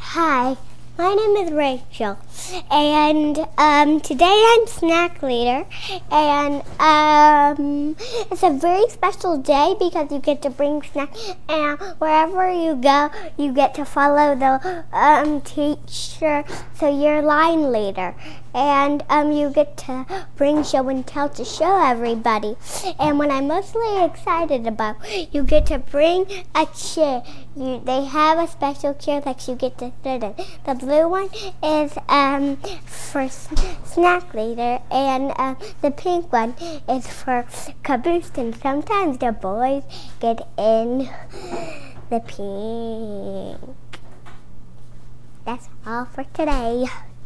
Hi, my name is Rachel, and today I'm snack leader, and it's a very special day because you get to bring snacks, and wherever you go, you get to follow the teacher, so you're line leader, and you get to bring show and tell to show everybody. And what I'm mostly excited about, you get to bring a chair. They have a special chair that you get to sit in. The blue one is for snack leader, and the pink one is for caboose. And sometimes the boys get in the pink. That's all for today.